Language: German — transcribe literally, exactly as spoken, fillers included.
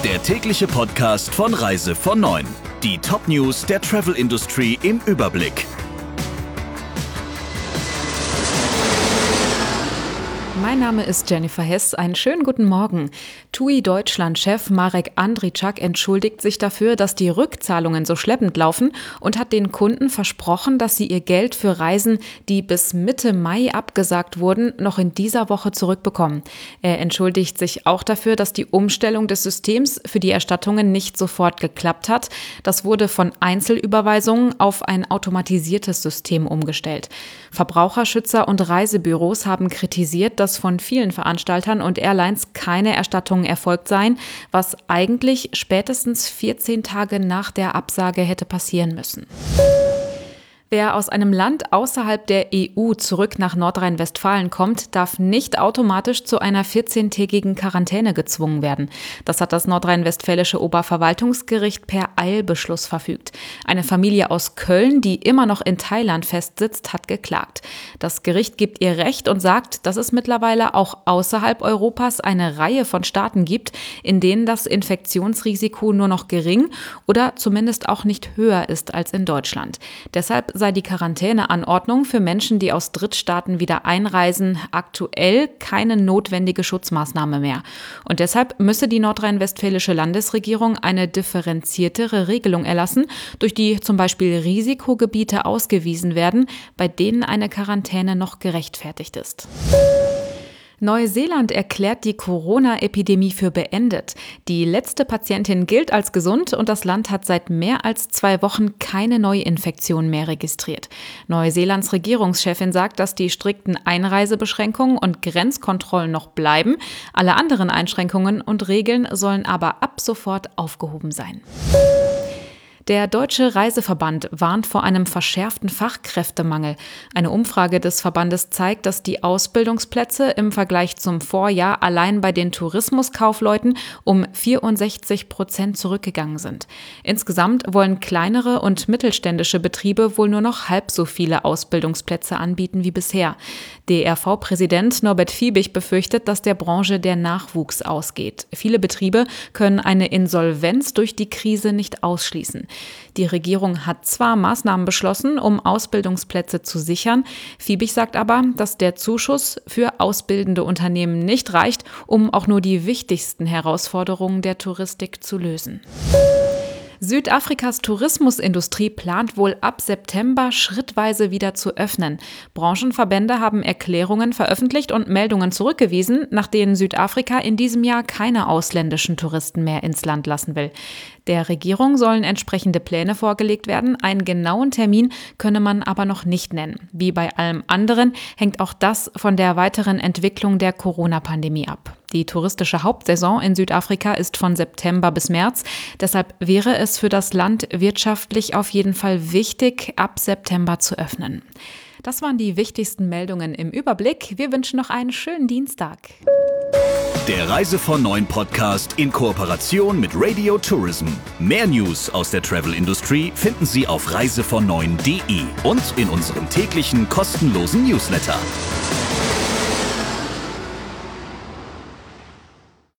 Der tägliche Podcast von Reise von neun. Die Top-News der Travel-Industrie im Überblick. Mein Name ist Jennifer Hess. Einen schönen guten Morgen. T U I Deutschland-Chef Marek Andričák entschuldigt sich dafür, dass die Rückzahlungen so schleppend laufen und hat den Kunden versprochen, dass sie ihr Geld für Reisen, die bis Mitte Mai abgesagt wurden, noch in dieser Woche zurückbekommen. Er entschuldigt sich auch dafür, dass die Umstellung des Systems für die Erstattungen nicht sofort geklappt hat. Das wurde von Einzelüberweisungen auf ein automatisiertes System umgestellt. Verbraucherschützer und Reisebüros haben kritisiert, dass von vielen Veranstaltern und Airlines keine Erstattungen erfolgt seien, was eigentlich spätestens vierzehn Tage nach der Absage hätte passieren müssen. Wer aus einem Land außerhalb der E U zurück nach Nordrhein-Westfalen kommt, darf nicht automatisch zu einer vierzehntägigen Quarantäne gezwungen werden. Das hat das nordrhein-westfälische Oberverwaltungsgericht per Eilbeschluss verfügt. Eine Familie aus Köln, die immer noch in Thailand festsitzt, hat geklagt. Das Gericht gibt ihr Recht und sagt, dass es mittlerweile auch außerhalb Europas eine Reihe von Staaten gibt, in denen das Infektionsrisiko nur noch gering oder zumindest auch nicht höher ist als in Deutschland. Deshalb sei die Quarantäneanordnung für Menschen, die aus Drittstaaten wieder einreisen, aktuell keine notwendige Schutzmaßnahme mehr. Und deshalb müsse die nordrhein-westfälische Landesregierung eine differenziertere Regelung erlassen, durch die zum Beispiel Risikogebiete ausgewiesen werden, bei denen eine Quarantäne noch gerechtfertigt ist. Neuseeland erklärt die Corona-Epidemie für beendet. Die letzte Patientin gilt als gesund und das Land hat seit mehr als zwei Wochen keine Neuinfektion mehr registriert. Neuseelands Regierungschefin sagt, dass die strikten Einreisebeschränkungen und Grenzkontrollen noch bleiben. Alle anderen Einschränkungen und Regeln sollen aber ab sofort aufgehoben sein. Der Deutsche Reiseverband warnt vor einem verschärften Fachkräftemangel. Eine Umfrage des Verbandes zeigt, dass die Ausbildungsplätze im Vergleich zum Vorjahr allein bei den Tourismuskaufleuten um vierundsechzig Prozent zurückgegangen sind. Insgesamt wollen kleinere und mittelständische Betriebe wohl nur noch halb so viele Ausbildungsplätze anbieten wie bisher. D R V-Präsident Norbert Fiebig befürchtet, dass der Branche der Nachwuchs ausgeht. Viele Betriebe können eine Insolvenz durch die Krise nicht ausschließen. Die Regierung hat zwar Maßnahmen beschlossen, um Ausbildungsplätze zu sichern. Fiebig sagt aber, dass der Zuschuss für ausbildende Unternehmen nicht reicht, um auch nur die wichtigsten Herausforderungen der Touristik zu lösen. Südafrikas Tourismusindustrie plant wohl ab September schrittweise wieder zu öffnen. Branchenverbände haben Erklärungen veröffentlicht und Meldungen zurückgewiesen, nach denen Südafrika in diesem Jahr keine ausländischen Touristen mehr ins Land lassen will. Der Regierung sollen entsprechende Pläne vorgelegt werden. Einen genauen Termin könne man aber noch nicht nennen. Wie bei allem anderen hängt auch das von der weiteren Entwicklung der Corona-Pandemie ab. Die touristische Hauptsaison in Südafrika ist von September bis März. Deshalb wäre es für das Land wirtschaftlich auf jeden Fall wichtig, ab September zu öffnen. Das waren die wichtigsten Meldungen im Überblick. Wir wünschen noch einen schönen Dienstag. Der Reise von neun Podcast in Kooperation mit Radio Tourism. Mehr News aus der Travel-Industrie finden Sie auf reise von neun punkt de und in unserem täglichen kostenlosen Newsletter.